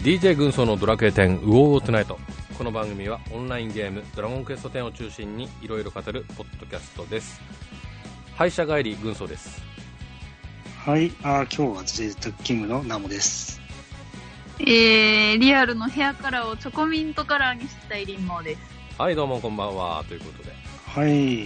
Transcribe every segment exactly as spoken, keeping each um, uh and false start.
ディージェー 軍曹のドラクエテンウォーウォートゥナイト。この番組はオンラインゲームドラゴンクエストテンを中心にいろいろ語るポッドキャストです。歯医者帰り軍曹です。 はい、あ今日は贅沢勤務のナモです。 えー、リアルのヘアカラーをチョコミントカラーにしたいリンモーです。 はい、どうもこんばんはということで。 はい、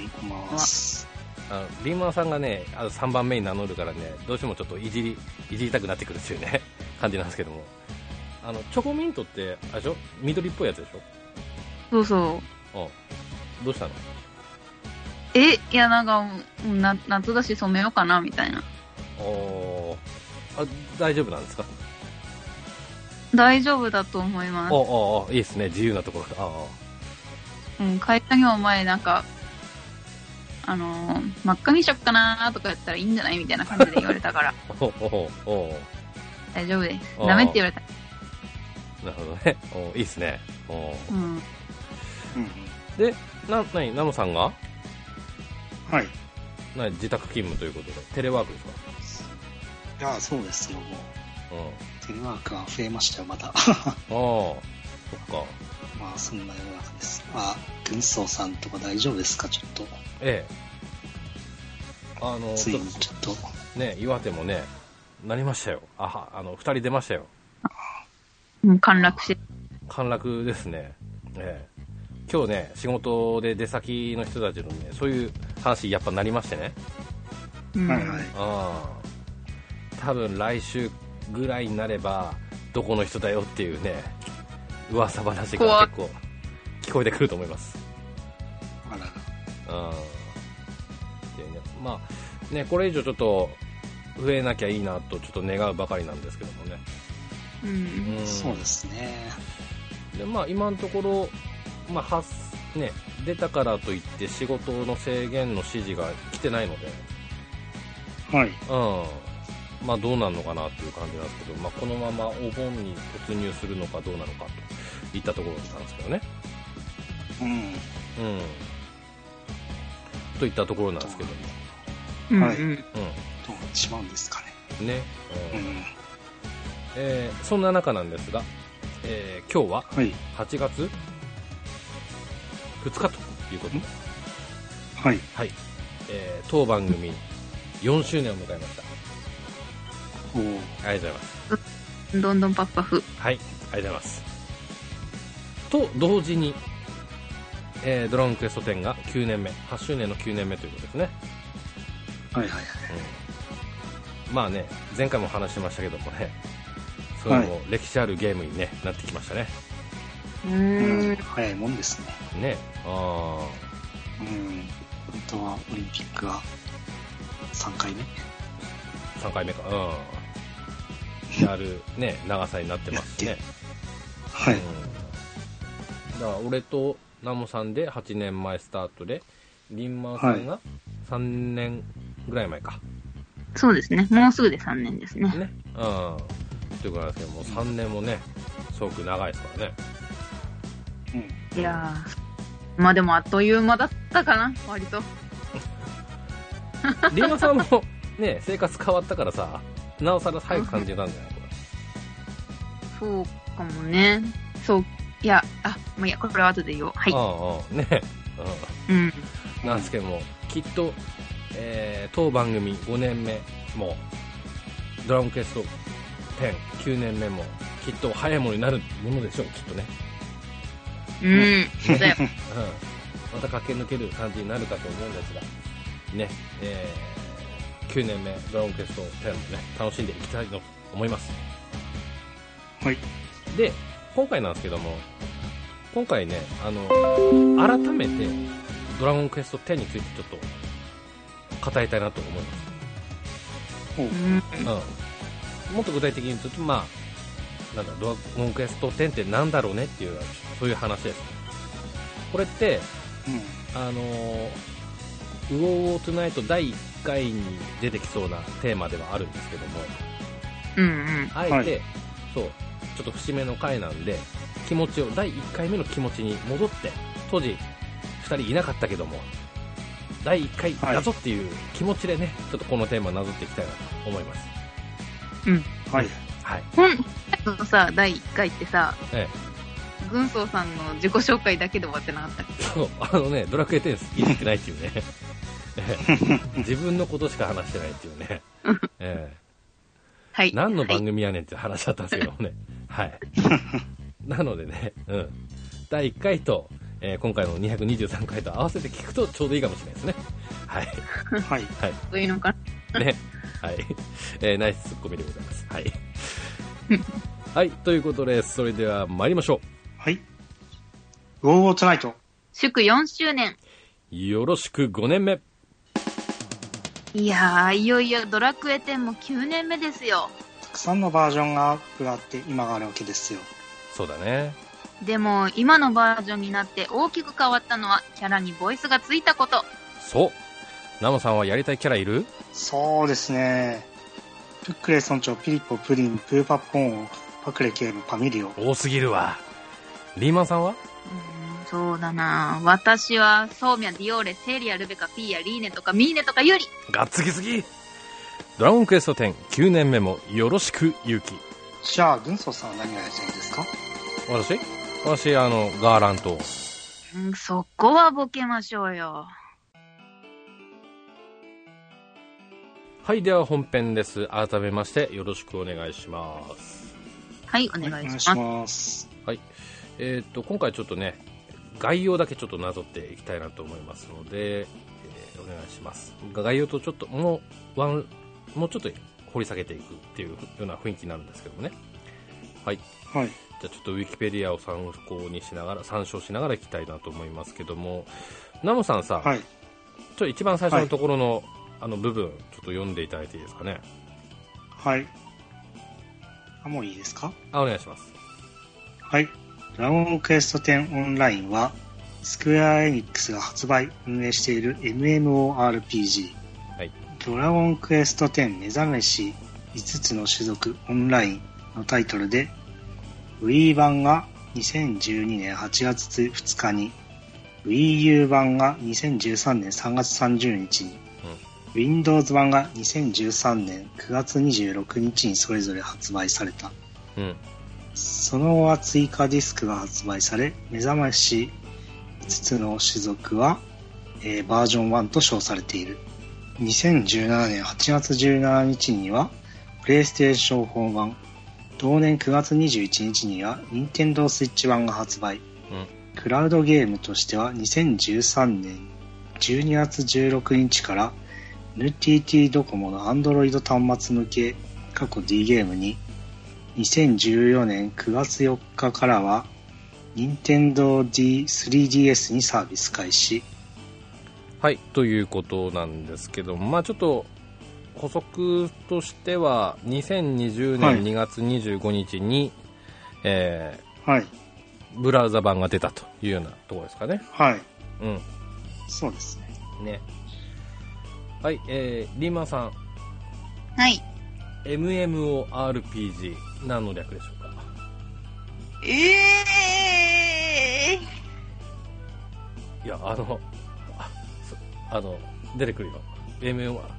こんばんは。 あのリンマンさんがね、あのさんばんめに名乗るからね、どうしてもちょっといじりいじりたくなってくるっていうね感じなんですけども、あのチョコミントってあれでしょ、緑っぽいやつでしょ。 そうそう。 うん。どうしたの？ え、いやなんかな夏だし染めようかなみたいな。 おあ、大丈夫なんですか？ 大丈夫だと思います。 おおいいですね、自由なところ。ああ、うん、会社にも前なんかあのー、真っ赤にしよっかなとかやったらいいんじゃないみたいな感じで言われたからおおお大丈夫です。ダメって言われた。 なるほどね。おいいっすね。お、うん、で、な、なに、ナモさんがはいな自宅勤務ということでテレワークですか？ いや、そうですよ。もう、うん、テレワークが増えましたよ、また。ああ、 そっか。 まあそんな世の中です。あ、軍曹さんとか大丈夫ですか？ちょっと。 ええ。あのついにちょっとね、岩手もね、なりましたよ。あは、あのふたり出ましたよ。 もう陥落して。 陥落ですね。ええ。今日ね、仕事で出先の人たちのね、そういう話やっぱなりましてね。 はいはい。 ああ。多分来週ぐらいになればどこの人だよっていうね、噂話が結構聞こえてくると思います。 あらら。うん。でね、まあね、これ以上ちょっと増えなきゃいいなとちょっと願うばかりなんですけどもね。 うん、 うん、そうですね。 で、まあ今のところ、まあはね、出たからといって仕事の制限の指示が来てないので、 はい。 うん。まあどうなるのかなっていう感じなんですけど、まあこのままお盆に突入するのかどうなのかといったところなんですけどね。 うん。うん。 といったところなんですけども。はい。うん。 うん。 どうしまうんですかね。 ね。うん。 うん、 えー、そんな中なんですが、えー、今日ははちがつふつかということで、 はい。 はい。えー、当番組よんしゅうねんを迎えました。 おー、 ありがとうございます。 どんどんパフパフ。 はい、ありがとうございます。と同時に、えー、ドラゴンクエストテンがきゅうねんめ、はちしゅうねんのきゅうねんめということですね。 はいはいはい。 うん、まあね、前回も話しましたけどもね、それも歴史あるゲームに、ね、なってきましたね。 うーん、 早いもんですね。 ね、あうん、本当はオリンピックはさんかいめさんかいめか、うん。やるね、長さになってますね。 はい。うん、 だから俺とナモさんではちねんまえスタートで、リンマンさんがさんねんぐらい前か。 そうですね。もうすぐでさんねんですね。 ね。うん。ということなんですけども、さんねんもね、すごく長いですからね。 うん。いやー、まあでもあっという間だったかな、割と。 リンマンさんもね、生活変わったからさ、なおさら早く感じたんじゃないこれ。 そうかもね。そう、いや、あ、もういや、これは後で言おう。はい。 うんうん。ね。うん。うん、なんですけども、きっと、えー、当番組ごねんめも、ドラゴンクエストテンきゅうねんめも、きっと早いものになるものでしょう、きっとね。 うん、そうだよ。うん。 また駆け抜ける感じになるかと思うんですが、ね、えー、きゅうねんめドラゴンクエストテンもね、楽しんでいきたいと思います。 はい。 で、今回なんですけども、今回ね、あの、改めてドラゴンクエストテンについてちょっと語りたいなと思います。 うん。 うん。もっと具体的に言うと、まあ、なんだ、ドラゴンクエストテンってなんだろうねっていう、そういう話です。これって、うん、あの、ウォーウォートゥナイトだいいっかいに出てきそうなテーマではあるんですけども、 うんうん。 あえて、はい、そう、ちょっと節目の回なんで、気持ちを、だいいっかいめの気持ちに戻って、当時ふたりいなかったけども、だいいっかいだぞっていう気持ちでね、ちょっとこのテーマなぞっていきたいなと思います。 うん。 はい。 はい。 本のさ、だいいっかいってさ、 ええ、軍曹さんの自己紹介だけで終わってなかったっけ？ そう、あのね、ドラクエテン好きってないっていうね。自分のことしか話してないっていうね。ええ、 はい。 何の番組やねんって話だったんですけどもね。はい。なのでね、うん。だいいっかいと、えー、今回のにひゃくにじゅうさんかいと合わせて聞くとちょうどいいかもしれないですね。はい。 はい。 はい。 そういうのかな。 ね。はい。えー、ナイスツッコミでございます。はい。はい。ということで、それでは参りましょう。 はい。ウォーウォートナイト。 祝よんしゅうねん。 よろしくごねんめ。 いやー、いよいよドラクエテンもきゅうねんめですよ。 たくさんのバージョンがアップがあって今があるわけですよ。 そうだね。 でも今のバージョンになって大きく変わったのはキャラにボイスがついたこと。 そう。ナモさんはやりたいキャラいる？ そうですね。プックレ村長、ピリポ、プリン、プーパッポン、パクレ警部、パミリオ。 多すぎるわ。リーマンさんは？ うーん、そうだな。私はソーミャ、ディオーレ、セーリア、ルベカ、ピーヤ、リーネとかミーネとかユリ。 がっつきすぎ。ドラゴンクエストテンきゅうねんめもよろしくユキ。 じゃあ軍曹さんは何がやりたいんですか？ 私私あのガーラント。 うん、そこはボケましょうよ。 はい、では本編です。改めましてよろしくお願いします。 はい、お願いします。 はい、お願いします。 はい、えー、っと今回ちょっとね概要だけちょっとなぞっていきたいなと思いますので、えー、お願いします。概要とちょっともうワンもうちょっと掘り下げていくっていうような雰囲気になるんですけどもね。はい。 はい。 じゃあちょっとウィキペディアを参考にしながら参照しながらいきたいなと思いますけども、ナモさんさ、 はい、 ちょっと一番最初のところの、はい、あの部分ちょっと読んでいただいていいですかね。 はい。あ、もういいですか？ あ、お願いします。 はい。ドラゴンクエストテンオンラインはスクエアエニックスが発売運営している エムエムオーアールピージー、はい、ドラゴンクエストテン目覚めしいつつの種族オンラインのタイトルで Wii 版がにせんじゅうにねんはちがつふつかに Wii U 版がにせんじゅうさんねんさんがつさんじゅうにちに、うん、Windows 版がにせんじゅうさんねんくがつにじゅうろくにちにそれぞれ発売された、うん、その後は追加ディスクが発売され目覚ましいつつの種族は、えー、バージョンワンと称されている。にせんじゅうななねんはちがつじゅうしちにちにはプレイステーションフォー版、同年くがつにじゅういちにちには任天堂スイッチ版が発売、うん、クラウドゲームとしてはにせんじゅうさんねんじゅうにがつじゅうろくにちから エヌティーティー ドコモの Android 端末向け過去 D ゲームに、にせんじゅうよねんくがつよっかからは任天堂 D スリーディーエス にサービス開始。 はい、ということなんですけども、まあちょっと補足としてはにせんにじゅうねんにがつにじゅうごにちに、はい、えーはい、ブラウザ版が出たというようなところですかね。 はい。 うん。 そうですね。 ね。はい、えー、リーマンさん。 はい。 エムエムオーアールピージー 何の略でしょうか？ ええー、いや、あの、あ、あの、出てくるよ。エムエムオー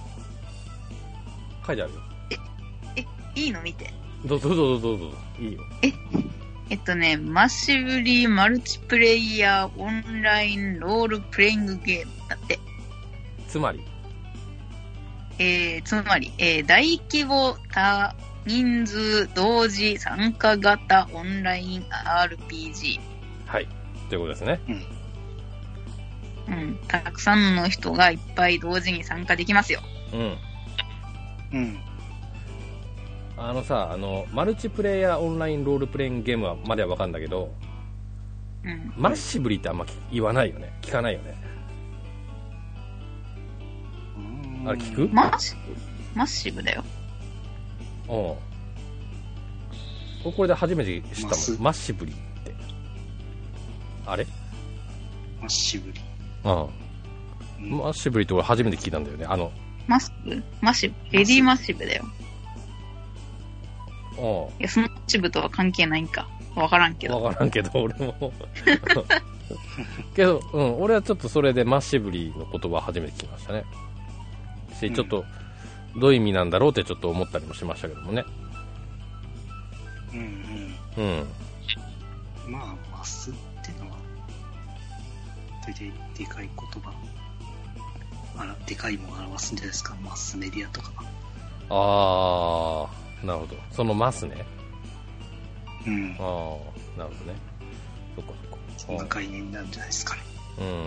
書いてあるよ。 え、え、いいの見て。 どうぞどうぞどうぞ。いいよ。 え、えっとね、マッシブリーマルチプレイヤーオンラインロールプレイングゲームだって。 つまりえー、つまり、えー、大規模多人数同時参加型オンライン アールピージー。はい。ということですね。 うん。うん。たくさんの人がいっぱい同時に参加できますよ。 うん。 うん。 あのさ、あの、マルチプレイヤーオンラインロールプレイングゲームはまではわかんだけど、うん。マッシブリってあんま言わないよね。聞かないよね。あれ聞く？ マッシブマッシブだよ。 うん。これで初めて知ったもん。マッシブリって。あれ？ マッシブリ。 うん。マッシブリって俺初めて聞いたんだよね。あの。 マッシブ？マッシブ？レディーマッシブだよ。 うん。 いや、そのマッシブとは関係ないんか。わからんけど。 わからんけど、俺も。けど、うん。俺はちょっとそれでマッシブリの言葉初めて聞きましたね。ちょっとどういう意味なんだろうってちょっと思ったりもしましたけどもね。 うん。 まあ、マスってのは、大体でかい言葉、あら、でかいものを表すんじゃないですか、マスメディアとか。 あー、なるほど。そのマスね。 うん。 あー、なるほどね。そっかそっか。 そんな概念なんじゃないですかね。 うん。うん。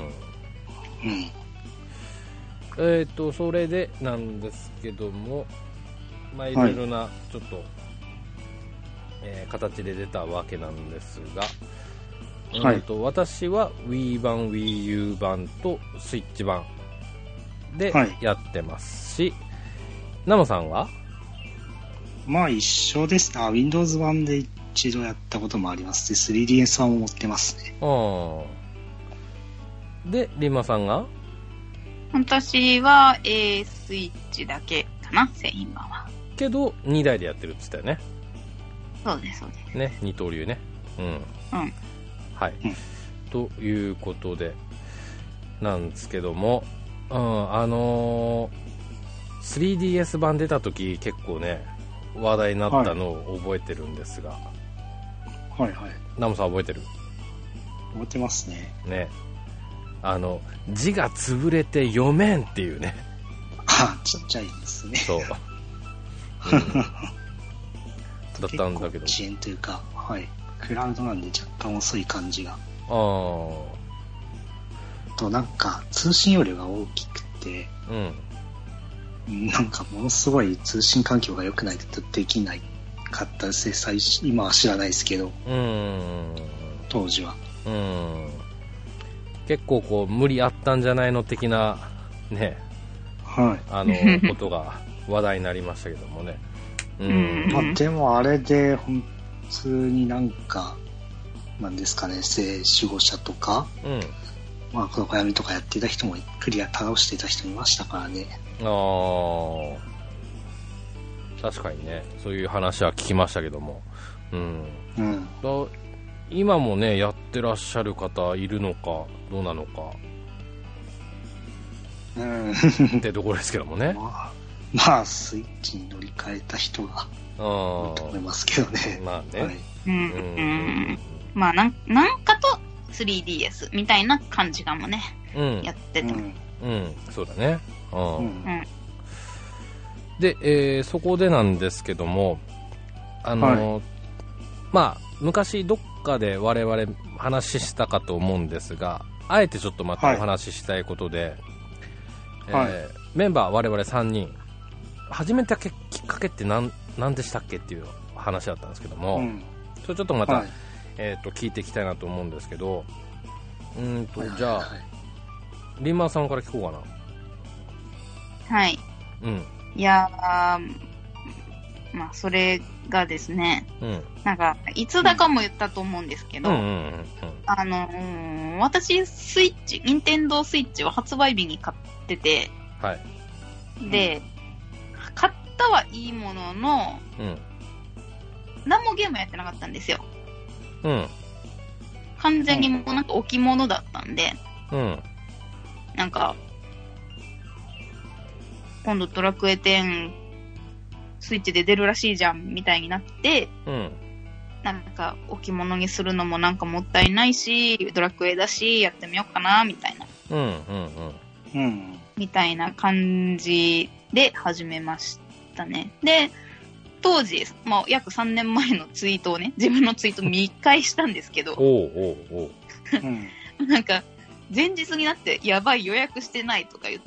えっ、ー、と、それでなんですけども、まあ、いろいろな、ちょっと、はい、えー、形で出たわけなんですが、はい、えー、と私は Wii 版、Wii U 版とスイッチ版でやってますし、はい、ナモさんは？ まあ一緒ですね。Windows 版で一度やったこともありますし、スリーディーエス 版も持ってますね。 あで、リンマさんが？ 私は、えー、スイッチだけかな、製品版は。 けどにだいでやってるって言ったよね。 そうですそうですね、二刀流ね。うん、うん、はい、うん、ということでなんですけども、うん、あのー、スリーディーエス 版出た時結構ね話題になったのを覚えてるんですが、 はいはいはい、 ナムさん覚えてる？ 覚えてますね。 ね、あの字が潰れて読めんっていうね。 あ、ちっちゃいですね。 そう、うん、だったんだけど、 遅延というか、はい、クラウドなんで若干遅い感じが。ああ。 となんか通信容量が大きくて、うん、なんかものすごい通信環境が良くないとできないかったですね。最初今は知らないですけど、うん、当時は。 うん。結構こう無理あったんじゃないの的なね、 はい、 あのことが話題になりましたけどもね。 うん、まあ、でもあれで本当になんかなんですかね、性守護者とか、うん、まあこの子闇とかやっていた人もクリア倒していた人いましたからね。 ああ、確かにね、そういう話は聞きましたけども、うん、うん、だ今もねやってらっしゃる方いるのかどうなのか、うん、ってところですけどもね。 まあまあ、スイッチに乗り換えた人が多いと思いますけどね。 まあね。はい、 うん。うん。まあなん、なんかと スリーディーエス みたいな感じかもね。うん。やってても。 うん。うん、そうだね。うん。うん、で、えー、そこでなんですけども、あの、はい、まあ、昔どっかで我々話したかと思うんですが、あえてちょっとまたお話ししたいことで、はい、えー、メンバー我々さんにん、始めたきっかけって何、何でしたっけっていう話だったんですけども、うん、それちょっとまた、はい、えー、と聞いていきたいなと思うんですけど、うんと、はいはいはい、じゃあリンマーさんから聞こうかな。はい、うん、いやー、まあそれがですね、うん、なんかいつだかも言ったと思うんですけど、うんうんうんうん、あのー、私スイッチ、ニンテンドースイッチを発売日に買ってて、はい、で、うん、買ったはいいものの、うん、何もゲームやってなかったんですよ。うん。完全にもうなんか置物だったんで、うん。なんか、今度ドラクエテンスイッチで出るらしいじゃんみたいになって、うん。なんか置物にするのもなんかもったいないし、ドラクエだしやってみようかなみたいな。うんうんうん。うん。みたいな感じで始めましたね。で、当時、まあ、約さんねんまえのツイートをね、自分のツイート見返したんですけど、おうおうおうなんか、前日になって、やばい予約してないとか言って、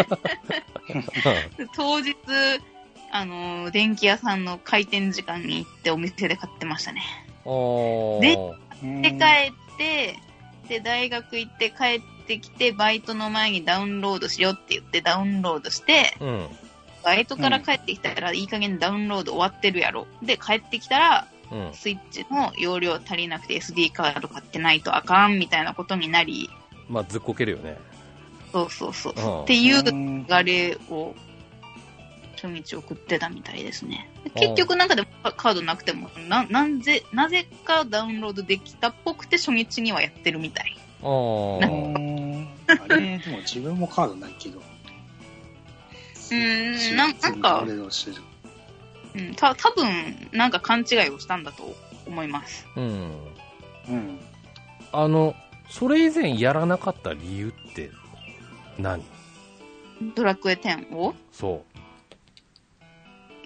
当日、あのー、電気屋さんの開店時間に行ってお店で買ってましたね。で、で帰って、で、大学行って帰ってきて、バイトの前にダウンロードしようって言ってダウンロードして、うん、バイトから帰ってきたら、いい加減ダウンロード終わってるやろ。で、帰ってきたら、うん、スイッチの容量足りなくて エスディー カード買ってないとあかんみたいなことになり。 まあ、ずっこけるよね。 そうそうそう。うん、っていう流れを、初日送ってたみたいですね。結局なんかでもカードなくても、な、なんぜ、なぜかダウンロードできたっぽくて初日にはやってるみたい。ああ。あれ、でも自分もカードないけど。 うーん、な、なんか、うん、た、多分なんか勘違いをしたんだと思います。 うん。うん。あの、それ以前やらなかった理由って何？ ドラクエテンを？ そう。 え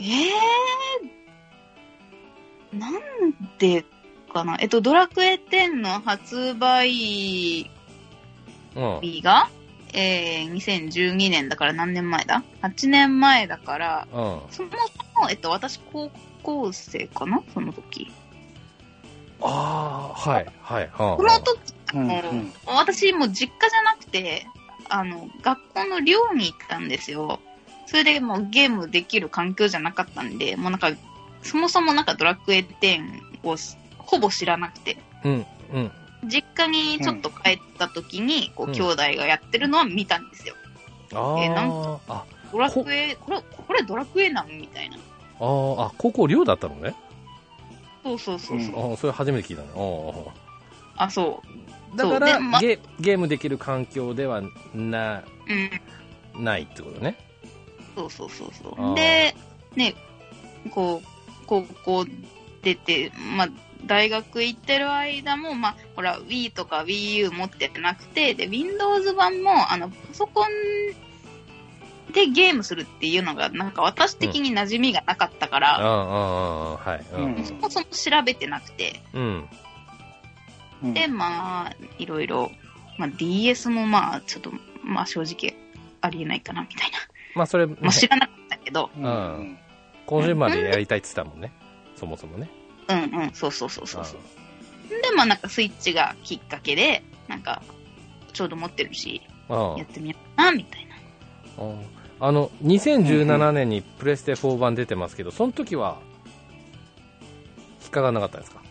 ー、なんでかな。えっと、ドラクエテンの発売日が、うん、えー、にせんじゅうにねんだから何年前だ ?はち 年前だから、うん、そもそも、えっと、私高校生かなその時。 ああ、はい、はい。 この時、うんうん、私もう実家じゃなくて、あの、学校の寮に行ったんですよ。それでもうゲームできる環境じゃなかったんで、もうなんか、そもそもなんかドラクエテンをほぼ知らなくて。 うんうん。 実家にちょっと帰った時に、こう、兄弟がやってるのは見たんですよ。 ああ。 えー、なんか、ドラクエ、これ、これドラクエなんみたいな。ああ、高校寮だったのね。 そうそうそうそう。 うん、あそれ初めて聞いたね。 ああ、そう。 だから、ま、ゲ、ゲームできる環境ではな、 うん、 ないってことね。 そうそうそうそう。で、ね、こう、高校出て、まあ、大学行ってる間も、まあ、ほら、Wii とか Wii U 持ってなくて、で、Windows 版も、あの、パソコンでゲームするっていうのが、なんか私的に馴染みがなかったから、 うん、 そもそも調べてなくて、 うん、 で、まあ、いろいろ、まあ、ディーエス もまあ、ちょっと、まあ、正直、ありえないかな、みたいな。 まあ、それ、ね、 まあ、知らなかったけど、 うん。コンシューマーでやりたいって言ったもんね、そもそもね。 うんうん、そうそうそうそう。で、まあなんかスイッチがきっかけで、なんか、ちょうど持ってるし、やってみようかな、みたいな。 あの、にせんじゅうななねんにプレステフォー版出てますけど、その時は、引っかかなかったですか？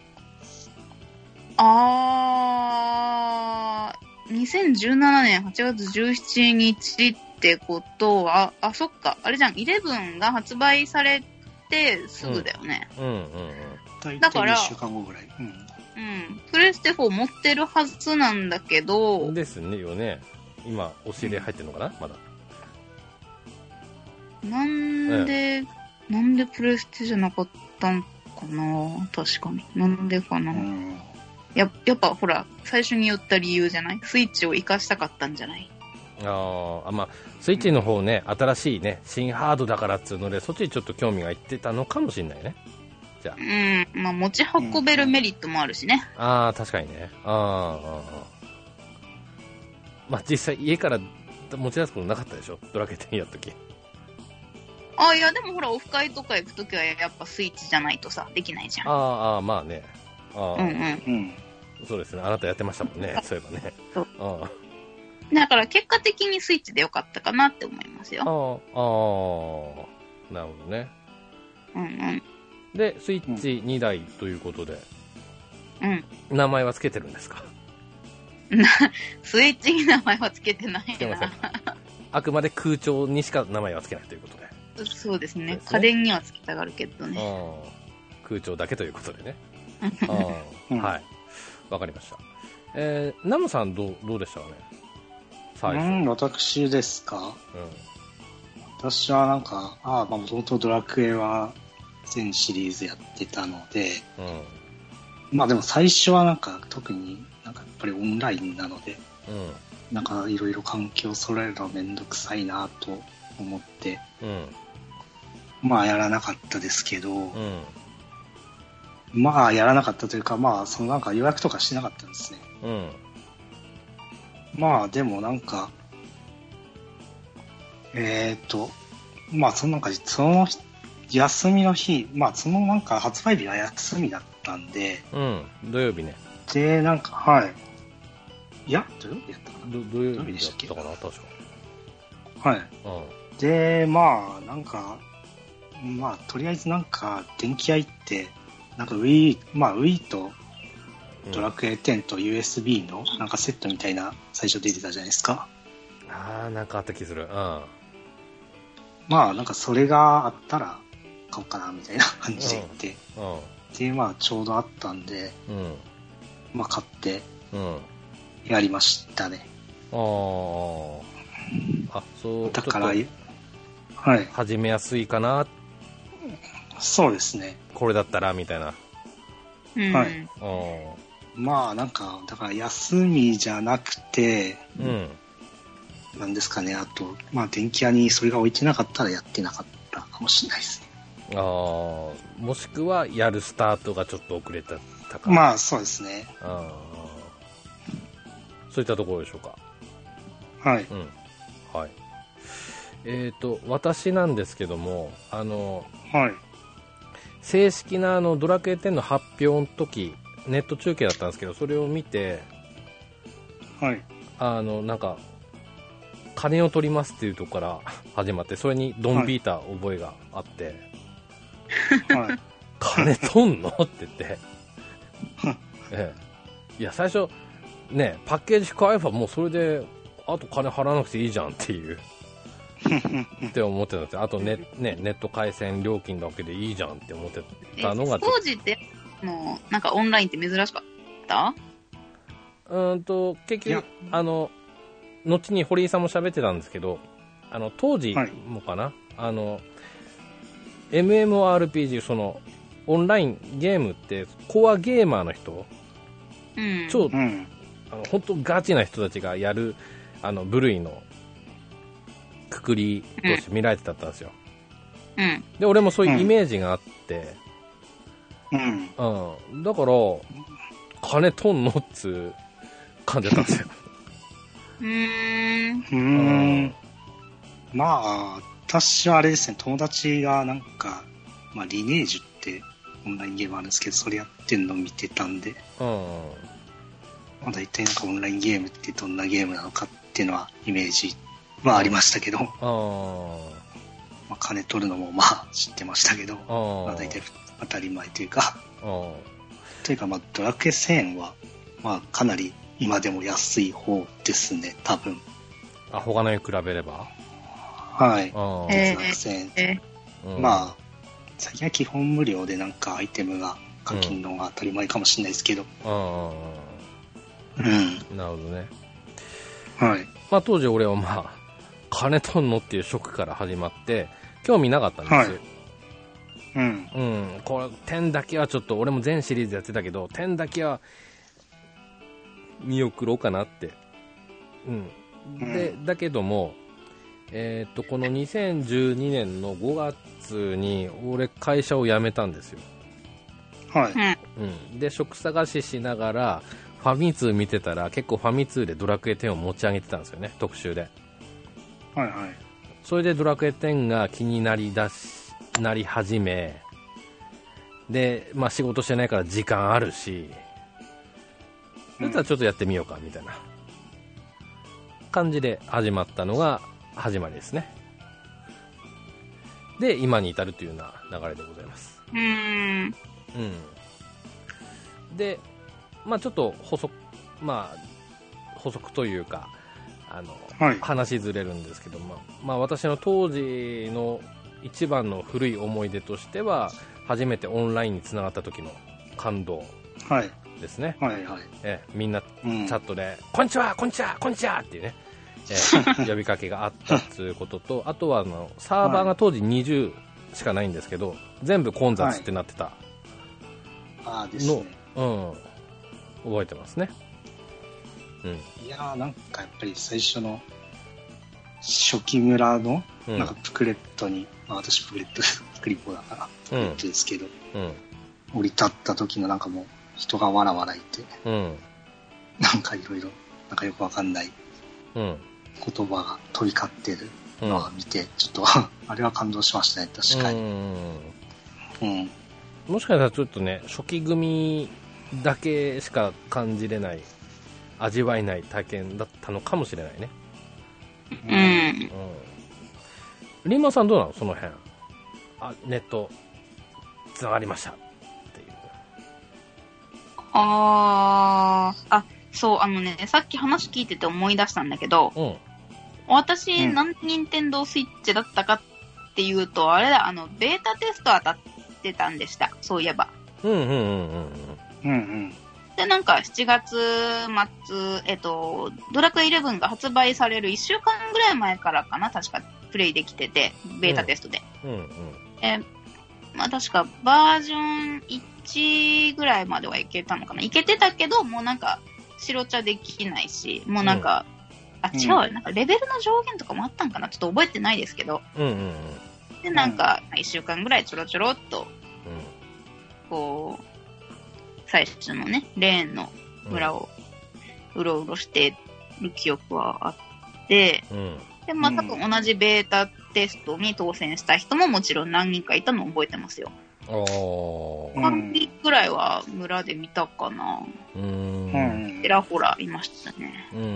あー、にせんじゅうななねんはちがつじゅうしちにちってことは、あ、そっか、あれじゃん、イレブンが発売されてすぐだよね。 うん、うん、うんうん。 だからいっしゅうかんごぐらい、うん、 うん、プレステフォー持ってるはずなんだけどですねよね。今押し入れ入ってるのかな、うん、まだなんで、うん、なんでプレステじゃなかったんかな。確かになんでかな、うん、や, やっぱほら最初に言った理由じゃない？スイッチを生かしたかったんじゃない？ ああ、まあスイッチの方ね、うん、新しいね新ハードだからっつうのでそっちにちょっと興味がいってたのかもしれないね。 うん、まあ持ち運べるメリットもあるしね。 うん、ああ確かにね。ああ、まあ実際家から持ち出すことなかったでしょ、ドラクエテンやっとき。 ああ、いやでもほらオフ会とか行くときはやっぱスイッチじゃないとさできないじゃん。 ああまあね。あうんうん、 そうですね、あなたやってましたもんねそういえばね。 そうあだから結果的にスイッチでよかったかなって思いますよ。 ああ、なるほどね。 うんうん。 で、スイッチにだいということで、 うん。 名前は付けてるんですか？ スイッチに名前は付けてないな。 あくまで空調にしか名前は付けないということで。 そうですね。ですね、家電には付けたがるけどね。 空調だけということでね。あはい。わかりました。えー、ナムさんどう、どうでしたかね？ 最初。うん、私ですか？うん。私はなんか、ああ、まあもともとドラクエは、全シリーズやってたので、うん、まあでも最初はなんか特になんかやっぱりオンラインなので、うん、なんかいろいろ環境揃えるのめんどくさいなと思って、うん、まあやらなかったですけど、うん、まあやらなかったというか、まあそのなんか予約とかしなかったんですね、うん、まあでもなんかえっとまあそのなんかその休みの日、まあそのなんか発売日が休みだったんで、 うん、土曜日ね。 で、なんか、はい。いや、土曜日やったかな。 ど土曜日でしたっけ？かな、確か。はい。うん、で、まあ、なんか、まあ、とりあえずなんか、電気屋行って、なんか Wii、まあ Wii とドラクエテンと ユーエスビー のなんかセットみたいな最初出てたじゃないですか。 ああ、なんかあった気する。うん。 まあ、なんかそれがあったら、買おうかなみたいな感じで行って、うんうん、でまあちょうどあったんで、うん、まあ買ってやりましたね、 うん、ああそうだからはい始めやすいかな、 そうですね、 これだったらみたいな。 はい。あまあなんか、だから休みじゃなくて、うん。なんですかね、あと、まあ電気屋にそれが置いてなかったらやってなかったかもしれないですね。 ああ、もしくはやるスタートがちょっと遅れたか。 まあそうですね。あそういったところでしょうか。はい。うん。 はい。えっ、ー、と、私なんですけども、あの、はい。正式なあのドラクエテンの発表の時、ネット中継だったんですけど、それを見て、 はい。 あの、なんか、金を取りますっていうところから始まって、それにドン引いた覚えがあって、はい。金取んのって言って、ええ。いや、最初、ね、パッケージ買えばもうそれで、あと金払わなくていいじゃんっていう。って思ってたんですよ。あとネ、ね、ネット回線料金だけでいいじゃんって思ってたのが。 当時ってもうなんかオンラインって珍しかった？ うんと結局あの後に堀井さんも喋ってたんですけど、あの当時もかな、はい、あの エムエムオーアールピージー そのオンラインゲームってコアゲーマーの人、うん、超、うん、あの本当ガチな人たちがやるあの部類のくくりとして見られてたんですよ、うん、で俺もそういうイメージがあって、うんうん、だから金取んのっつう感じだったんですようーんうーんまあ私はあれですね、友達がなんか、まあ、リネージュってオンラインゲームあるんですけど、それやってんの見てたんで、うんまあ、大体なんかオンラインゲームってどんなゲームなのかっていうのはイメージはありましたけど、あ、まあ、金取るのもまあ知ってましたけど、まあ、大体当たり前というかというかまあドラクエせんえんはまあかなり今でも安い方ですね、多分。 あ、他のに比べればはい。月額せんえん、えー、まあ最近は基本無料でなんかアイテムが課金のが当たり前かもしれないですけど、うん、 うん、なるほどね。 はい。 まあ当時俺はまあ金取んのっていうショックから始まって興味なかったんですよ、はい、うん、うん、これ点だけはちょっと俺も全シリーズやってたけど点だけは見送ろうかなって、うん、で、うん、だけどもえー、っとこのにせんじゅうにねんのごがつに俺会社を辞めたんですよ、 はい、 うん、で職探ししながらファミ通見てたら結構ファミ通でドラクエテンを持ち上げてたんですよね、特集で。 はいはい。 それでドラクエテンが気になりだしなり始めで、まあ、仕事してないから時間あるし、だったらちょっとやってみようかみたいな感じで始まったのが始まりですね。で今に至るというような流れでございます。 うーん、 うん、でまあちょっと補足まあ補足というかあの、はい、話ずれるんですけど、まあ、まあ私の当時の一番の古い思い出としては初めてオンラインにつながった時の感動ですね、 はいはいはい、 えみんなチャットで、うん、こんにちはこんにちはこんにちはっていうね、え呼びかけがあったということとあとはあのサーバーが当時にじゅうしかないんですけど、はい、全部混雑ってなってたの、 はい、あですね、 うん、覚えてますね、 うん、いやーなんかやっぱり最初の初期村のなんかプクレットに、うんまあ、私プクレットクリポだからプクレットですけど、うんうん、降り立った時のなんかもう人がわらわらいて、うん、なんかいろいろなんかよくわかんない言葉が飛び交ってるのを見て、うん、ちょっとあれは感動しましたね、確かに、うんうん、もしかしたらちょっとね初期組だけしか感じれない味わえない体験だったのかもしれないね。 うん、うんリンマさんどうなのその辺。あ、ネットつながりましたっていう。 あー、あ、そう、あのね、さっき話聞いてて思い出したんだけど、うん、私、うん、何任天堂スイッチだったかっていうと、あれだ、あの、ベータテスト当たってたんでした。そういえば。 うんうんうんうん。うんうん。 で、なんかしちがつ末、えっと、ドラクエイレブンが発売されるいっしゅうかんぐらい前からかな、確かプレイできてて、ベータテストで。うんうんうん、えまあ確かバージョンいちぐらいまではいけたのかな。いけてたけど、もうなんか白茶できないし、もうなんか、うん、あ、違うよ、なんかレベルの上限とかもあったんかな、ちょっと覚えてないですけど。 うんうんうん、 で、なんかいっしゅうかんぐらいちょろちょろっと、うん、こう、最初のね、レーンの村をうろうろしてる記憶はあって、うん、で、まあ多分同じベータテストに当選した人ももちろん何人かいたのを覚えてますよ。さんにんくらいは村で見たかな。うん。ちらほらいましたね。うん。うん。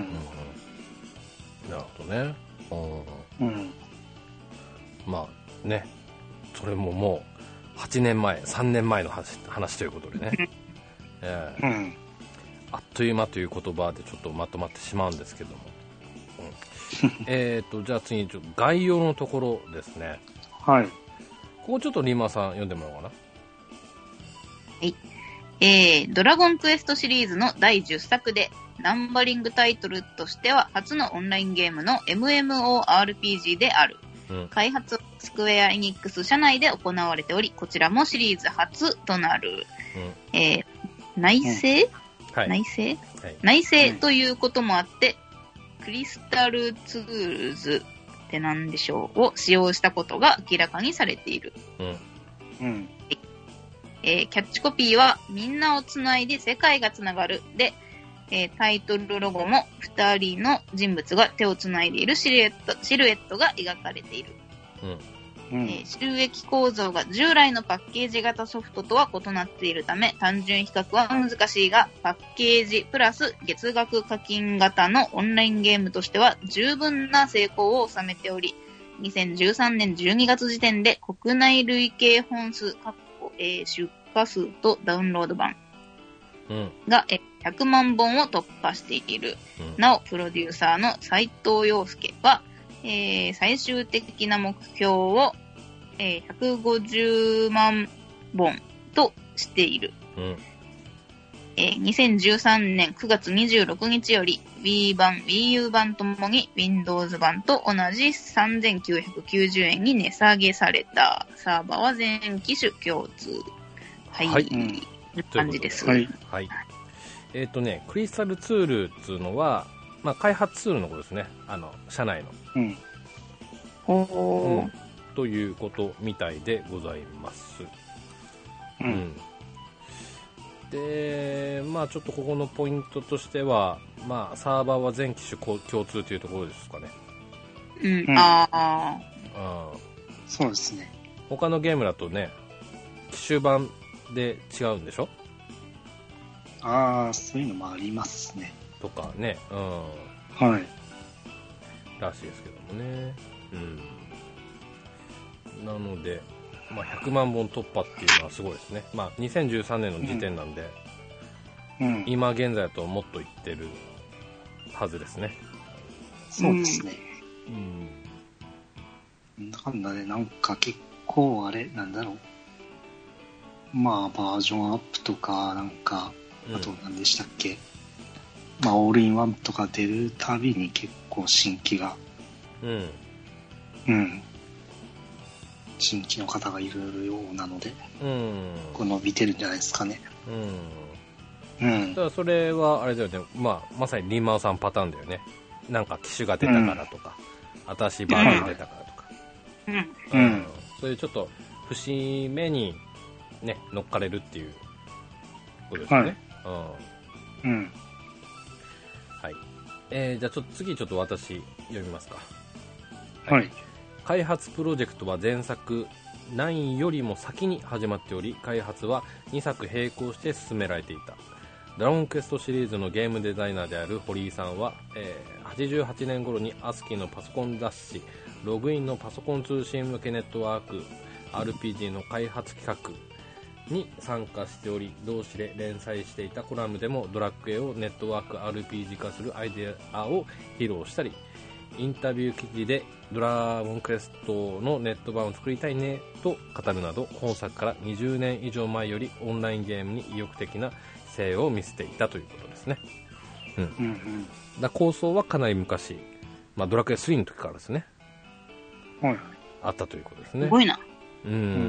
なるほどね。うん。まあね、それももうはちねんまえ、さんねんまえの 話, 話ということでね。えーうん、あっという間という言葉でちょっとまとまってしまうんですけども。うん、えっと、じゃあ次にちょっと概要のところですね。 はい。 ここちょっとリーマーさん読んでもらおうかな。 はい。えー、ドラゴンクエストシリーズのだいじゅっさくで、ナンバリングタイトルとしては初のオンラインゲームの エムエムオーアールピージー である。うん、開発スクエアエニックス社内で行われており、こちらもシリーズ初となる。うん、えー、内製、うんはい、内製、はい、内製ということもあって、クリスタルツールズって何でしょうを使用したことが明らかにされている。うんうんえー、キャッチコピーはみんなをつないで世界がつながるで、えー、タイトルロゴもふたりの人物が手をつないでいるシルエット、シルエットが描かれている。うんえー、収益構造が従来のパッケージ型ソフトとは異なっているため、単純比較は難しいが、パッケージプラス月額課金型のオンラインゲームとしては十分な成功を収めており、にせんじゅうさんねんじゅうにがつ時点で国内累計本数、えー、出荷数とダウンロード版が、うん、ひゃくまんぼんを突破している。うん、なお、プロデューサーの斉藤陽介は、えー、最終的な目標を、えー、ひゃくごじゅうまんぼんとしている。うんえー、にせんじゅうさんねんくがつにじゅうろくにちより Wii 版、Wii U 版ともに Windows 版と同じさんぜんきゅうひゃくきゅうじゅうえんに値下げされた。サーバーは全機種共通。はい。はい、いう感じです。 はい。はい。えっ、ー、とね、クリスタルツールっていうのは、まあ、開発ツールのことですね。あの、社内の。うん。 ほー、うん。 ということみたいでございます。うん。うん、で、まあちょっとここのポイントとしては、まあサーバーは全機種共通というところですかね。 うん。うん、ああ。 そうですね。 他のゲームだとね、機種版で違うんでしょ？ ああ、そういうのもありますね。 とかね、うん。 はい。 らしいですけどもね。うん。なので、まあ、ひゃくまんぼん突破っていうのはすごいですね。まあ、にせんじゅうさんねんの時点なんで、うん、今現在だともっといってるはずですね。 そうですね。うん。なんだね、なんか結構あれ、なんだろう。まあ、バージョンアップとか、なんか、あと何でしたっけ、うん、まあ、オールインワンとか出るたびに結構新規が、うん。うん。新規の方がいるようなので、うん、こう伸びてるんじゃないですかね。 うん。うん。だからそれはあれだよね、まあ、まさにリンマオさんパターンだよね。なんか機種が出たからとか、うん、新しいバージョン出たからとか。うん。うん。うん、そういうちょっと節目にね、乗っかれるっていうことですね。はい、うん。うん。はい。えー、じゃあちょっと次ちょっと私読みますか。 はい。はい、 開発プロジェクトは前作ナインよりも先に始まっており、開発はにさく並行して進められていた。ドラゴンクエストシリーズのゲームデザイナーである堀井さんは、えー、はちじゅうはちねん頃にアスキーのパソコン雑誌ログインのパソコン通信向けネットワーク アールピージー の開発企画に参加しており、同誌で連載していたコラムでもドラクエをネットワーク アールピージー 化するアイデアを披露したり、インタビュー記事でドラゴンクエストのネット版を作りたいねと語るなど、本作からにじゅうねん以上前よりオンラインゲームに意欲的な姿勢を見せていたということですね。うんうんうん、だ構想はかなり昔、まあ、ドラクエスリーの時からですね、 はい、 あったということですね。 すごいな。 うん。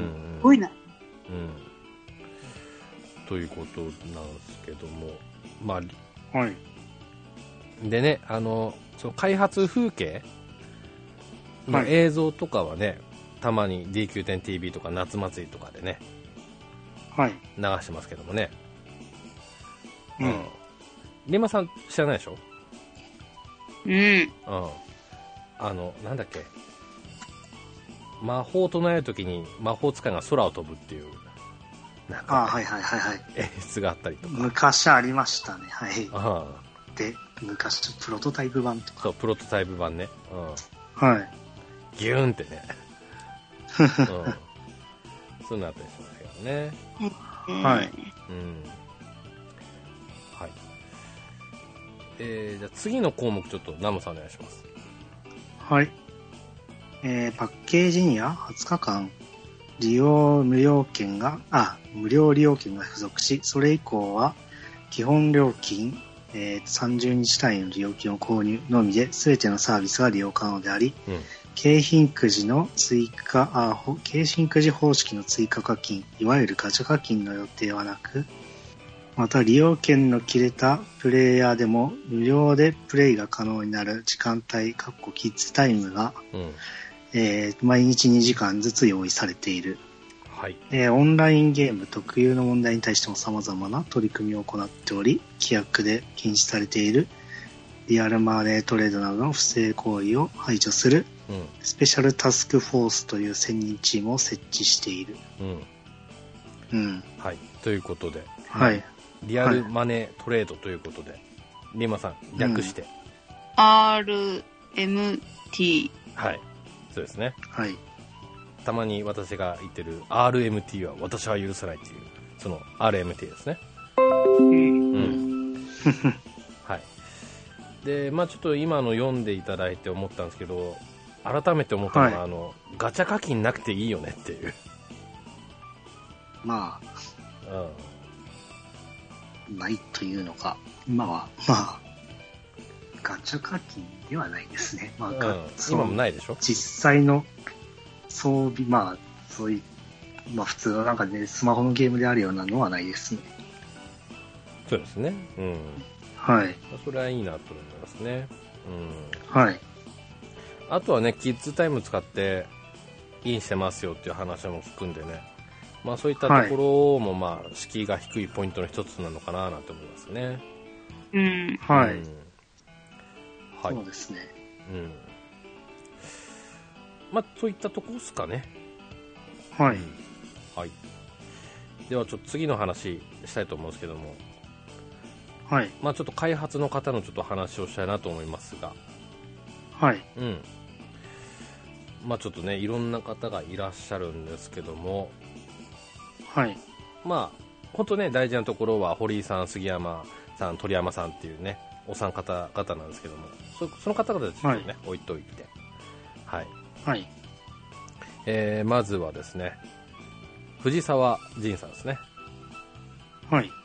すごいな。 うん。ということなんですけども、まあ、 はい。 でね、あの、その開発風景の映像とかはね、はい、たまに ディーキューテンティーブイ とか夏祭りとかでね、 はい。 流してますけどもね。 うん。 リンマさん知らないでしょ？ うん。うん。 あの、なんだっけ。魔法を唱えるときに魔法使いが空を飛ぶっていう、 なんか、ね、あ、はいはいはいはい。 演出があったりとか。 昔ありましたね、はい。 あで、昔、プロトタイプ版とか。 そう、プロトタイプ版ね。 うん。はい。 ギューンってね。うん。そういうのあったりしますけどね。 はい。 うん。はい。えー、じゃあ次の項目ちょっとナムさんお願いします。 はい。えー、パッケージにははつかかん利用無料券が、あ、無料利用券が付属し、それ以降は基本料金、えー、さんじゅうにち単位の利用金を購入のみで全てのサービスが利用可能であり、うん、景品くじの追加、あ、景品くじ方式の追加課金、いわゆるガチャ課金の予定はなく、また利用券の切れたプレイヤーでも無料でプレイが可能になる時間帯、かっこキッズタイムが、うんえー、毎日にじかんずつ用意されている、 はいえー、オンラインゲーム特有の問題に対しても様々な取り組みを行っており、規約で禁止されているリアルマネートレードなどの不正行為を排除する、うん、スペシャルタスクフォースという専任チームを設置している、 うんうんはい、ということで、 はい、 リアルマネートレードということで、はい、リンマさん略して、うん、 アールエムティーはいそうですね。 はい。 たまに私が言ってる アールエムティー は私は許さないっていうその アールエムティー ですね。うん。うん、はい。で、まあちょっと今の読んでいただいて思ったんですけど、改めて思ったのは、はい、あのガチャ課金なくていいよねっていう。 まあ、うん、ないというのか、今はまあ。ガチャ課金ではないですね。まあ、うん、 今もないでしょ？ 実際の装備、まあ、そういう、まあ普通のなんかね、スマホのゲームであるようなのはないですね。 そうですね。うん。 はい。 それはいいなと思いますね。 うん。はい。 あとはね、キッズタイム使ってインしてますよっていう話も聞くんでね。まあそういったところも、まあ、敷居が低いポイントの一つなのかななんて思いますね。 うん。 はい。 うんはい、 そうですね。 うん。まあ、そういったとこですかね。 はい、 うん。はい。では、ちょっと次の話したいと思うんですけども。 はい。 まあ、ちょっと開発の方のちょっと話をしたいなと思いますが。 はい。 うん。まあ、ちょっとね、いろんな方がいらっしゃるんですけども。 はい。 まあ、本当ね、大事なところは、堀井さん、杉山さん、鳥山さんっていうね、お三方々なんですけども、そ, その方々ちょっとね、はい、置いといて、はい、 はい、 えー、まずはですね、藤沢仁さんですね。 はい。うん、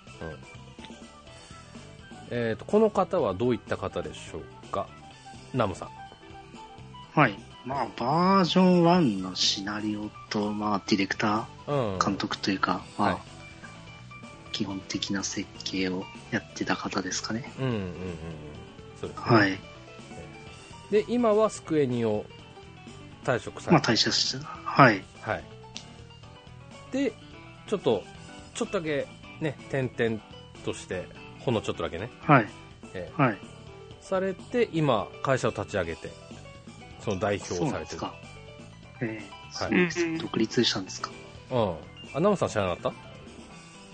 えーと、この方はどういった方でしょうか、ナムさん。 はい。まあバージョンワンのシナリオと、まあディレクター、監督というか、まあ、はい、基本的な設計をやってた方ですかね。 うんうんうんうん。そうですね。 はい。 で、今はスクエニを退職されて。 まあ退社してた。はい。 はい。で、ちょっと、ちょっとだけね、転々として、ほんのちょっとだけね。 はい。 えー、はい。 されて、今、会社を立ち上げて、その代表をされてる。 そうですか。えー、はい。そうです。独立したんですか。 うん。あ、ナムさん知らなかった？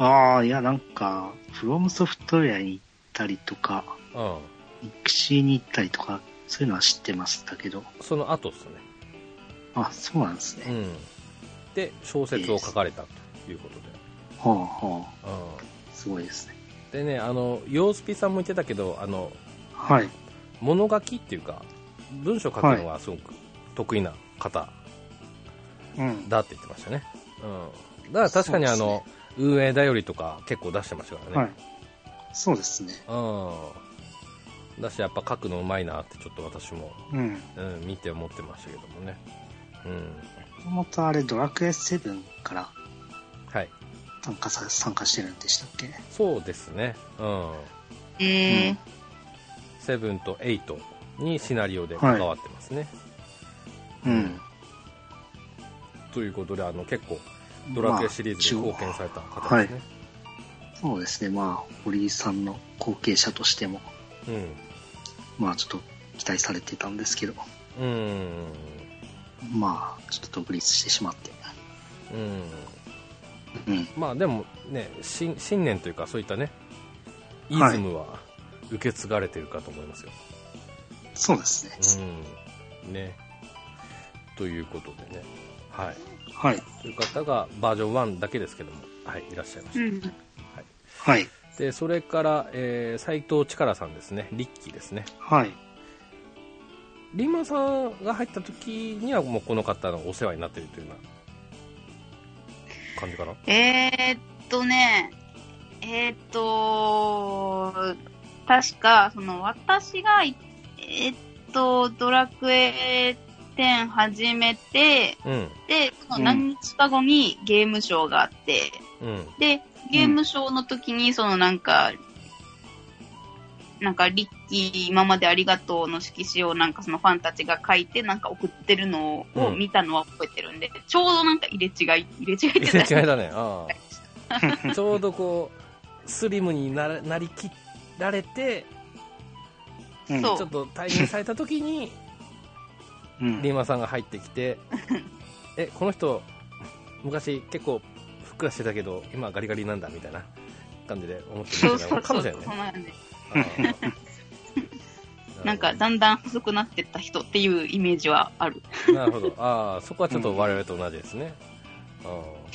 ああ、いや、なんか、フロムソフトウェアに行ったりとか、 うん。 ミクシーに行ったりとか、そういうのは知ってましたけど。 その後ですね。 あ、そうなんですね。 うん。で、小説を書かれたということで。 はあはあ。 うん。 すごいですね。 でね、あの、ヨースピさんも言ってたけど、あの、 はい。 物書きっていうか、文章書くのはすごく得意な方だって言ってましたね。うん。だから確かにあの、運営だよりとか結構出してましたからね。 はい。そうですね。 うん。だしやっぱ書くのうまいなってちょっと私も、 うん、 うん、見て思ってましたけどもね。 うん。もともとあれ、ドラクエセブンから、 はい。 参加さ、参加してるんでしたっけ？ そうですね。うん。 えー。 セブンとエイトにシナリオで関わってますね。 はい、うん。 ということで、あの、結構、ドラクエシリーズで貢献された方ですね。まあはい、そうですね。まあ、堀井さんの後継者としても、うん。まあ、ちょっと期待されてたんですけど、うん。まあ、ちょっと独立してしまって。 うん。うん。まあ、でもね、信念というか、そういったね、イズムは受け継がれてるかと思いますよ。 はい、そうですね。 うん。ね。ということでね。はい。 はい。 という方がバージョンワンだけですけども、はい、いらっしゃいました。うん、はい。 はい。 で、それから、えー、斉藤力さんですね。リッキーですね。 はい。 リンマンさんが入った時にはもうこの方のお世話になっているというような感じかな。 えーっとね、えーっと、確か、その私が、えーっと、ドラクエテン始めて、うん、で、その何日か後にゲームショーがあって、うん、で、ゲームショーの時に、そのなんか、なんか、リッキー、今までありがとうの色紙をなんかそのファンたちが書いてなんか送ってるのを見たのは覚えてるんで、うん、ちょうどなんか入れ違い、入れ違いって入れ違いだね。ああちょうどこう、スリムになら、なりきられて、うん、ちょっと退任された時に、うん、リンマさんが入ってきて、え、この人、昔結構ふっくらしてたけど、今ガリガリなんだみたいな感じで思ってるんかもしれないね。 なんかだんだん細くなってった人っていうイメージはある。 なるほど。ああ、そこはちょっと我々と同じですね。うん、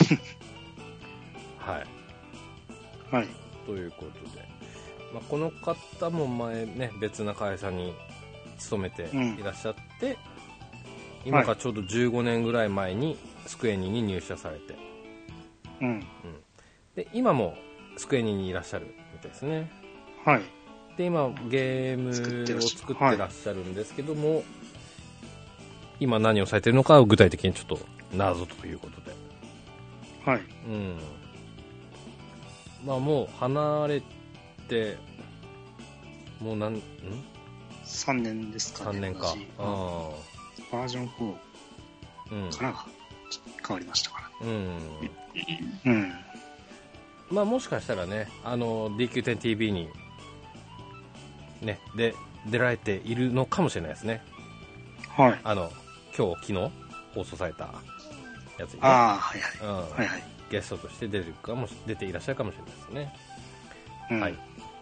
はい。 はい。 ということで、まあ、この方も前ね、別な会社に勤めていらっしゃって、うん、今からちょうどじゅうごねんぐらい前にスクエニに入社されて、うん。うん、で、今もスクエニにいらっしゃるみたいですね。 はい。 で、今ゲームを作ってらっしゃるんですけども、はい、今何をされてるのかを具体的にちょっと謎ということで、 はい。 うん。まあもう離れてもう何んさんねんですかね。 さんねんか。あバージョンフォーからが変わりましたから。うん。 うん。まあもしかしたらね、あの ディーキューテンティービー にね、で出られているのかもしれないですね。 はい。 あの今日昨日放送されたやつにね。 ああ、はいはい。うん、はいはい。 ゲストとして出るかも出ていらっしゃるかもしれないですね。うん、はい。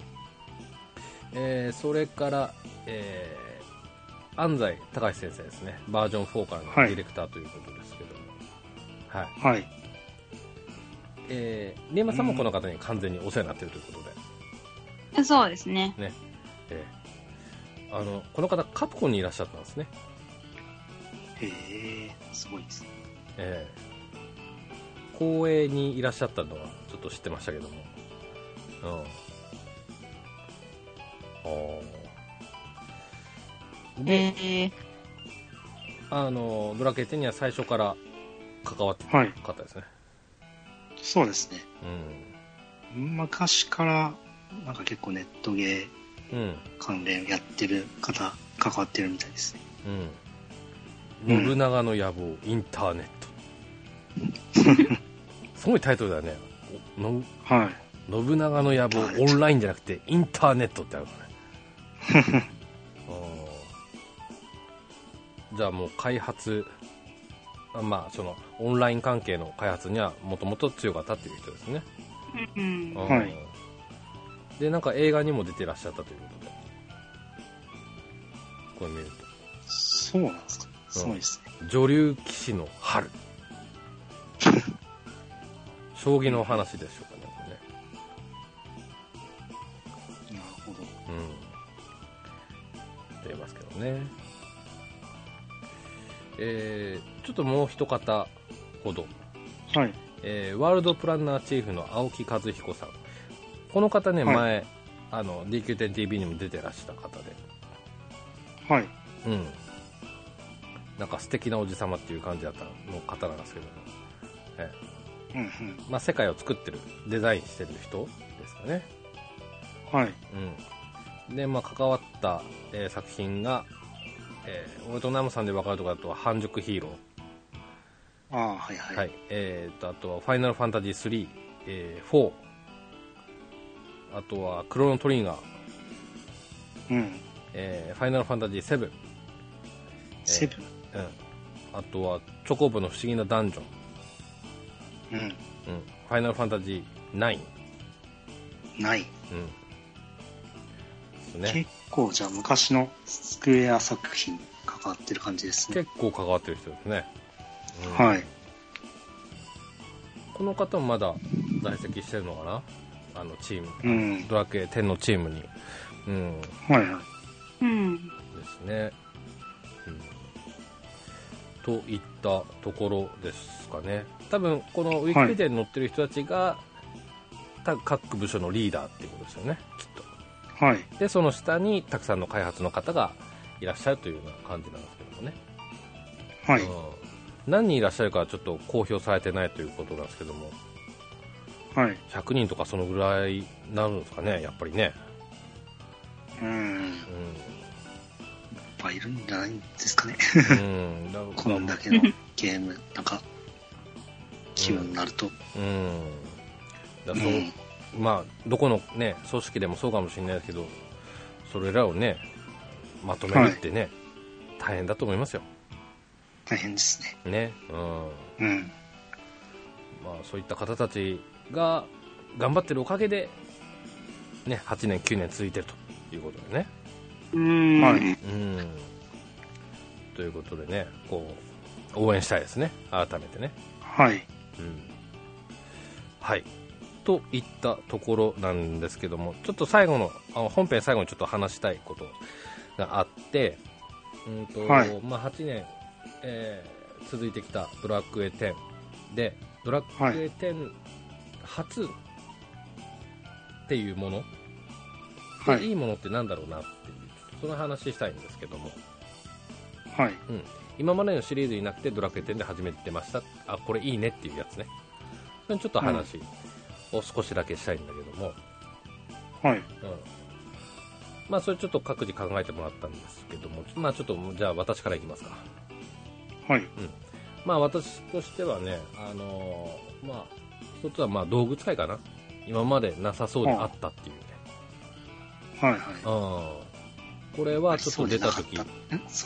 えー、それから、えー、安西隆先生ですね。バージョンフォーからのディレクターということですけども、はい。 はい。 えー、リンマさんもこの方に完全にお世話になっているということで。 うん、そうですね。 ね。えー、あのこの方カプコンにいらっしゃったんですね。 へえ、すごいですね。 えー、光栄にいらっしゃったのはちょっと知ってましたけども、うん、あで、 えー、 あのドラクエテンには最初から関わってた方ですね。はい、 そうですね。うん、昔からなんか結構ネットゲー関連やってる方、関わってるみたいですね。 うん、信長の野望、うん、インターネットすごいタイトルだよね。の、はい、信長の野望オンラインじゃなくてインターネットってあるからねじゃあもう開発、まあそのオンライン関係の開発にはもともと強かったっていう人ですね。 うん、 はい。 でなんか映画にも出てらっしゃったということで、これ見るとそうなんですか。すごいですね。 女流棋士の春将棋の話でしょうかね。 なるほど。うん。 って言いますけどね。えー、ちょっともう一方ほど。 はい。 えー、ワールドプランナーチーフの青木和彦さん。この方ね、はい、前、あの、ディーキューテンティービー にも出てらした方で。 はい。 うん。 なんか素敵なおじさまっていう感じだったの方なんですけども、ええ、うんうん、まあ、世界を作ってるデザインしてる人ですかね。 はい、 うん、で、まあ、関わった、えー、作品が、えー、俺とナムさんで分かるところだと半熟ヒーロー、 ああ、はいはい、 はい、えー、とあとはファイナルファンタジースリー、えー、フォー、あとはクロノトリガー、 うん、 えー、ファイナルファンタジーセブン、 セブン、 えー、うん、あとはチョコボの不思議なダンジョン、 うん、うん、 ファイナルファンタジーナイン、 ナイン、 うんね、 結構じゃあ昔のスクエア作品関わってる感じですね。 結構関わってる人ですね、 うん、はい。 この方もまだ在籍してるのかな、あのチーム、うん、ドラクエテンのチームに、うん、 はいはい、 うん、 ですね、うん、といったところですかね。多分このウィキペディアに載ってる人たちが、はい、各部署のリーダーっていうことですよね、きっと。 はい。 でその下にたくさんの開発の方がいらっしゃるというような感じなんですけどもね。 はい。 うん、何人いらっしゃるかはちょっと公表されてないということなんですけども、 はい、 ひゃくにんとかそのぐらいになるんですかね、やっぱりね。 うん、うん、いっぱいいるんじゃないんですかね。うん、だこんだけのゲームなんか気分になると、 うん、うん、だそう、うん、まあどこのね組織でもそうかもしれないですけど、それらをねまとめるってね、はい、大変だと思いますよ。 大変ですね。 ね、うん、うん、まあそういった方たちが頑張ってるおかげでねはちねんきゅうねん続いてるということでね。 うーん、はい、うん 、ということでね、こう応援したいですね、改めてね。 はい、うん、 はいといったところなんですけども、ちょっと最後のあの本編最後にちょっと話したいことがあって、うんと、はい、まあ、はちねん、えー、続いてきたドラクエテンで、ドラクエテン初っていうもの、はい、いいものってなんだろうなっていう、その話したいんですけども、 はい、 うん、今までのシリーズになくてドラクエテンで初めてました、あこれいいねっていうやつね、それちょっと話を少しだけしたいんだけども、 はい、うん、 まあそれちょっと各自考えてもらったんですけども、まあちょっとじゃあ私からいきますか。 はい、 うん、まあ私としてはね、あのー、まあ一つはまあ道具使いかな、今までなさそうであったっていうね。 はいはい。 あこれはちょっと出た時、 そう、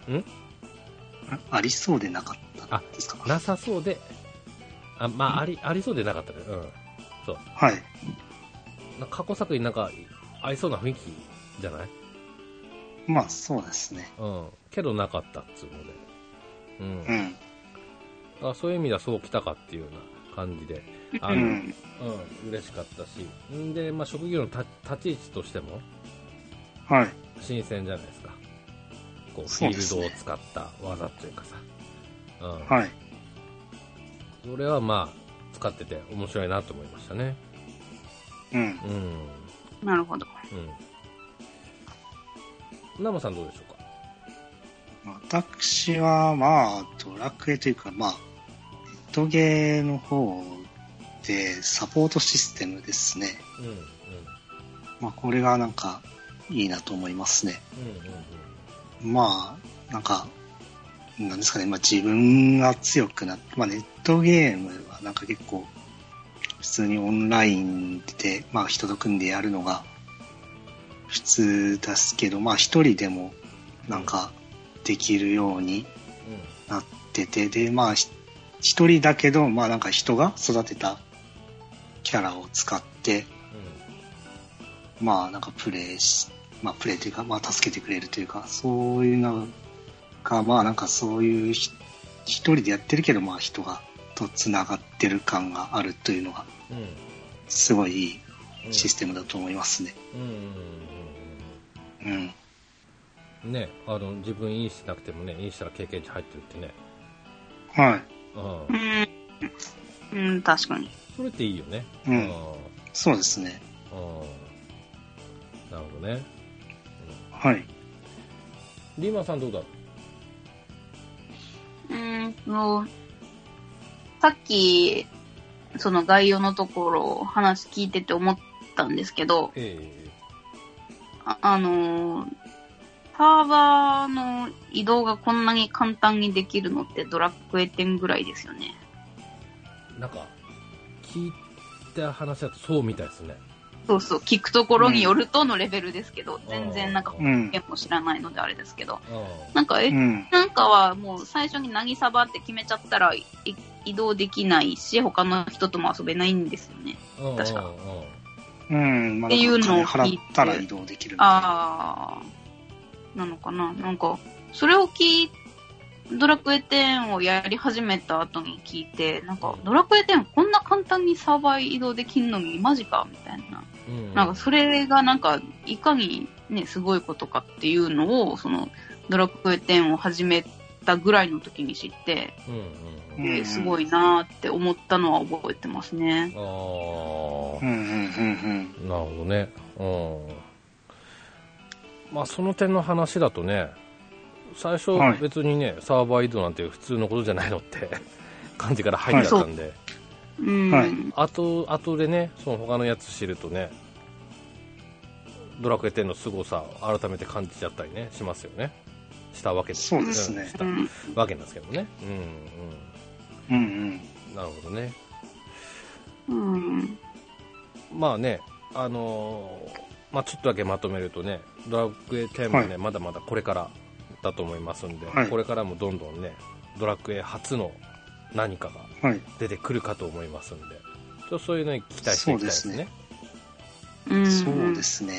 ん？ありそうでなかったですか？ あ、なさそうで、あ、まあありありそうでなかったね。うん。そう。 はい。 過去作品なんかありそうな雰囲気じゃない？ まあそうですね。 うん。けどなかったっつうので。うん。 うん。 あ、そういう意味ではそうきたかっていうような感じで、あの、うん、うん、嬉しかったし、んで、まあ職業の立ち位置としても、 はい。 新鮮じゃないですか。こう、フィールドを使った技っていうかさ。うん。 はい。 それはまあ、使ってて面白いなと思いましたね。 うん。 うん。 なるほど。 うん。ナモさんどうでしょうか？ 私は、まあ、ドラクエというか、まあ、ネットゲーの方でサポートシステムですね。 うんうん。 まあ、これがなんか、いいなと思いますね。 うんうんうん、まあ、なんか、なんですかね、まあ自分が強くなって、まあネットゲームはなんか結構、普通にオンラインで、まあ人と組んでやるのが普通ですけど、まあ一人でもなんかできるようになってて、で、まあ一人だけど、まあなんか人が育てたキャラを使って、うん、まあなんかプレイし、まあプレイというか、まあ助けてくれるというか、そういうのが、まあなんかそういう一人でやってるけど、まあ人がとつながってる感があるというのが、すごいいいシステムだと思いますね。 うん。うん。うん、ね、あの自分インしなくてもね、インしたら経験値入ってるってね。 はい。 うん。うん、確かに。 それっていいよね。 うん。そうですね。 うん。なるほどね。 うん、はい。 リーマンさんどうだ？ のさっき、その概要のところ話聞いてて思ったんですけど、えー、あ, あのー、サーバーの移動がこんなに簡単にできるのってドラクエテンぐらいですよね。 なんか、聞いた話だとそうみたいですね。 そうそう、聞くところによるとのレベルですけど、うん、全然なんか本件も知らないのであれですけど、うん、なんかえ、うん、なんかはもう最初に何サバって決めちゃったら移動できないし、他の人とも遊べないんですよね、確か。 うん、まあ、っていうのを聞いて、払ったら移動できるみたいな。あー、なのかな、なんかそれを聞いて。ドラクエテンをやり始めた後に聞いて、なんかドラクエテンこんな簡単にサーバー移動できんのにマジかみたいな、うん、なんかそれがなんかいかにねすごいことかっていうのをそのドラクエテンを始めたぐらいの時に知って、うんうんうん、すごいなーって思ったのは覚えてますね。ああ、 うんうんうんうん、なるほどね。うん。まあその点の話だとね。最初別にね、はい、サーバー移動なんて普通のことじゃないのって感じから入っちゃったんで、はい、あと後でねその他のやつ知るとねドラクエテンの凄さを改めて感じちゃったりねしますよね。したわけです。 そうですね。 したわけなんですけどね。うんうん。うんうん。なるほどね。うん。まあねあのー、まあちょっとだけまとめるとねドラクエテンもね、はい、まだまだこれからだと思いますんで、はい、これからもどんどんねドラクエ初の何かが出てくるかと思いますんで、はい、ちょっとそういうのに期待していきたいですね。 そうですね。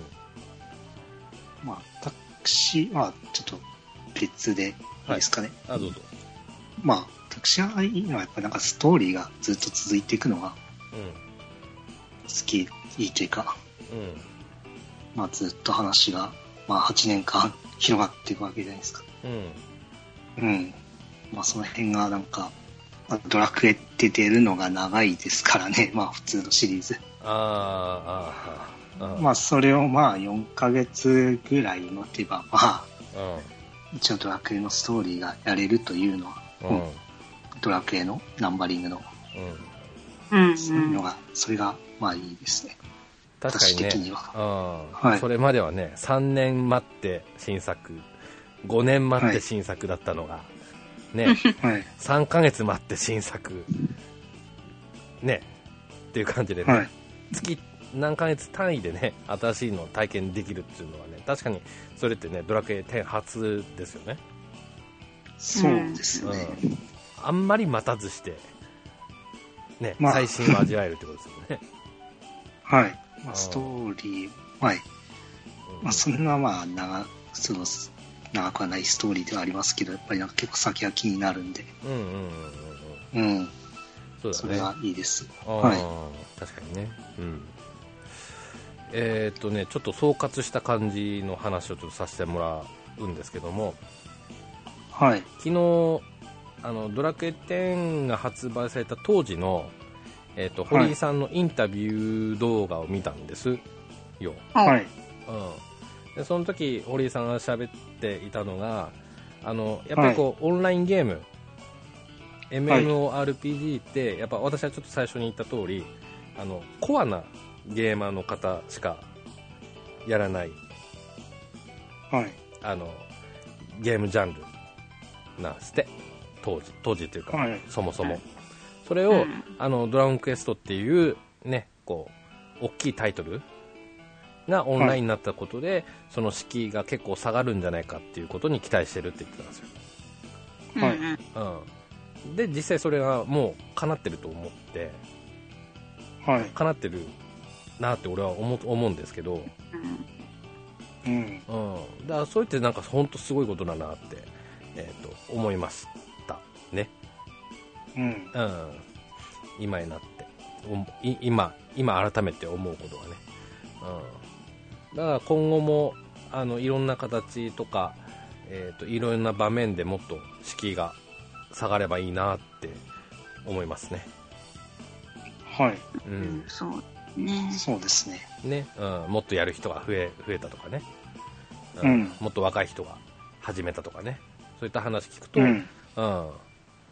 うん、まあ私はちょっと別でいいですかね。 はい、あどうぞ。 まあ私は今やっぱなんかストーリーがずっと続いていくのが好き、うん、いいというか、うん、まあずっと話がまあはちねんかん広がっていくわけじゃないですか。うん。うん。まあその辺がなんか、まあ、ドラクエって出るのが長いですからね。まあ普通のシリーズ。ああ、ああ。まあそれをまあよんかげつぐらい待てばまあ、うん、一応ドラクエのストーリーがやれるというのは、うん、ドラクエのナンバリングの、うん、そういうのが、それがまあいいですね。 確かにね、 にははい、それまではねさんねん待って新作ごねん待って新作だったのが、はい、ね、はい、さんかげつ待って新作ねっていう感じでね、はい、月何ヶ月単位でね新しいのを体験できるっていうのはね確かにそれってねドラクエテン初ですよね。 そうですね、 うん、あんまり待たずしてね、まあ、最新を味わえるってことですよね。 はい、まあ、ストーリー、はい、まあ、そんなまあ長その長くはないストーリーではありますけど、やっぱりなんか結構先が気になるんで、うんうんうんうん、うん、そうだね、それがいいです。はい、 確かにね、うん、えー、っとねちょっと総括した感じの話をちょっとさせてもらうんですけども、はい、昨日あのドラクエテンが発売された当時のえー、と堀井さんのインタビュー動画を見たんですよ。はい、うん、でその時堀井さんが喋っていたのがあのやっぱりこう、はい、オンラインゲーム エムエムオーアールピージー ってやっぱ私はちょっと最初に言った通りあのコアなゲーマーの方しかやらない、はい、あのゲームジャンルなんですって当時当時というか、はい、そもそも、はい、それを、うん、あのドラゴンクエストっていうねこう大きいタイトルがオンラインになったことで、はい、その敷居が結構下がるんじゃないかっていうことに期待してるって言ってたんですよ。はい、うん、で実際それがもう叶ってると思って、はい、叶ってるなって俺は思う、思うんですけど、うんうん、だからそういってなんか本当すごいことだなって、えー、と思いましたね。うんうん、今になって今今改めて思うことがね、うん、だから今後もあのいろんな形とか、えー、といろんな場面でもっと敷居が下がればいいなって思いますね。 はい、 うん、そうね、 そうですね。 ね、うん、もっとやる人が増え増えたとかね、うんうん、もっと若い人が始めたとかね、そういった話聞くと、うんうん、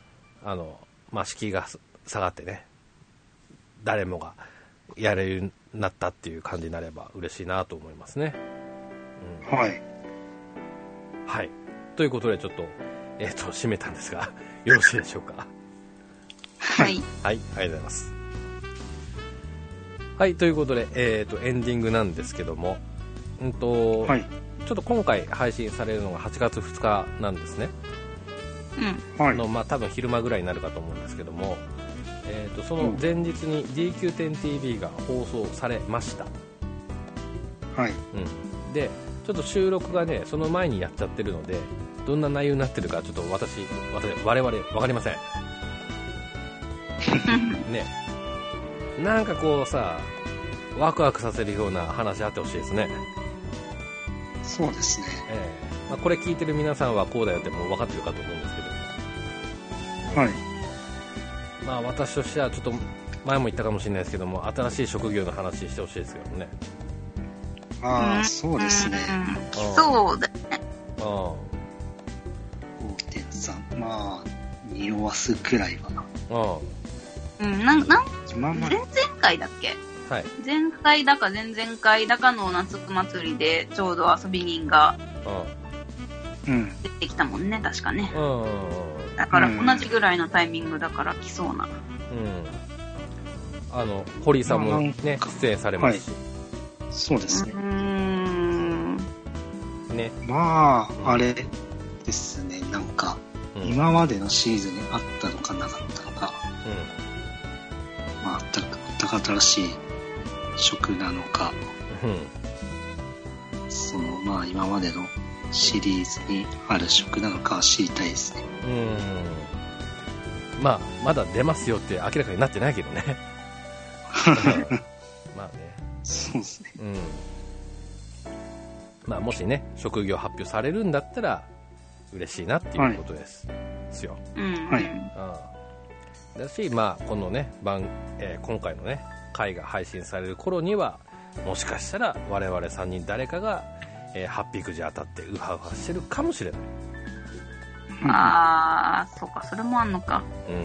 あの、まあ、敷居が下がってね、誰もがやれるようになったっていう感じになれば嬉しいなと思いますね。 うん、はい。 はい。ということで、ちょっと、えっと、締めたんですが、よろしいでしょうか。 はい。 はい、ありがとうございます。はい、ということで、えっと、エンディングなんですけども、うんと、はい、ちょっと今回配信されるのがはちがつふつかなんですね。 うん。 あの、まあ、多分昼間ぐらいになるかと思うんですけども、えっと、その前日に ディーキューテンティービー が放送されました。 はい。 うん。で、ちょっと収録がね、その前にやっちゃってるので、どんな内容になってるか、ちょっと私、私我々、わかりません。ね。なんかこうさ、ワクワクさせるような話あってほしいですね。 そうですね。 ええーまあ、これ聞いてる皆さんはこうだよってもう分かってるかと思うんですけど。 はい。 まあ私としてはちょっと前も言ったかもしれないですけども、新しい職業の話してほしいですけどもね。 ああ、そうですね。 そうだね。 ああ。ごてんさん、まあ、匂わすくらいは。 ああ。 うん、なん、なん、前々回だっけ？ はい。 前回だか前々回だかの夏祭りでちょうど遊び人が出てきたもんね、確かね。 うん。 だから同じぐらいのタイミングだから来そうな。うん。 あの、堀井さんもね、出演されますし。はい、 そうですね。 うーん。 ね。 まあ、あれですね、なんか、うん、今までのシーズンにあったのかなかったのか。うん。まあ、全く新しい食なのか、うん、そのまあ今までのシリーズにある食なのかは知りたいですね。 うん。まあまだ出ますよって明らかになってないけどね。まあね。 そうですね。 うん。まあもしね職業発表されるんだったら嬉しいなっていうことです。はい、ですよ。 うん。 はい。 うん。だしまあこのね番、えー、今回のね回が配信される頃にはもしかしたら我々さんにん誰かが、えー、ハッピーくじ当たってウハウハしてるかもしれない。 あー、そうか、それもあんのか。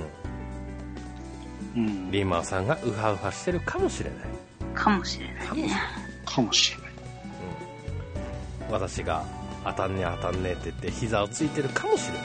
うん、うん、リーマーさんがウハウハしてるかもしれない。 かもしれないね。 かもしれない、 うん、私が当たんね当たんねって言って膝をついてるかもし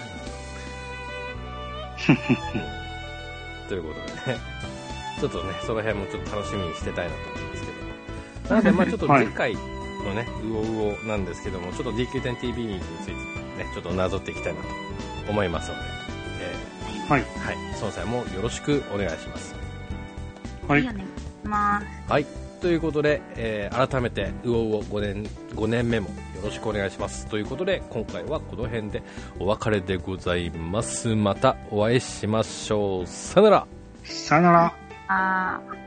れない、うん、ということでねちょっとね、その辺もちょっと楽しみにしてたいなと思うんですけど。なので、まあちょっと次回のね、ウオウオなんですけども、ちょっと ディーキューテンティービー についてね、ちょっとなぞっていきたいなと思いますので、 えー、はい。 はい。その際もよろしくお願いします。 はい。 はい。ということで、えー、改めて、ウオウオごねん、ごねんめもよろしくお願いします。ということで、今回はこの辺でお別れでございます。またお会いしましょう。さよなら。 さよなら。 あー